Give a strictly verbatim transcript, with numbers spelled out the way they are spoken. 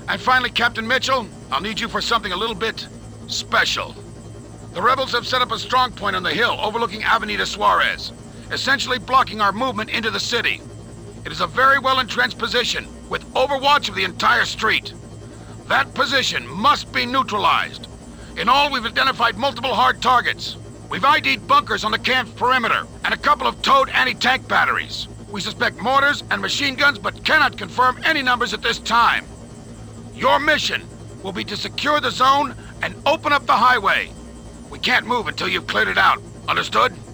And finally, Captain Mitchell, I'll need you for something a little bit special. The rebels have set up a strong point on the hill overlooking Avenida Suarez, essentially blocking our movement into the city. It is a very well-entrenched position, with overwatch of the entire street. That position must be neutralized. In all, we've identified multiple hard targets. We've I D'd bunkers on the camp's perimeter, and a couple of towed anti-tank batteries. We suspect mortars and machine guns, but cannot confirm any numbers at this time. Your mission will be to secure the zone and open up the highway. We can't move until you've cleared it out. Understood?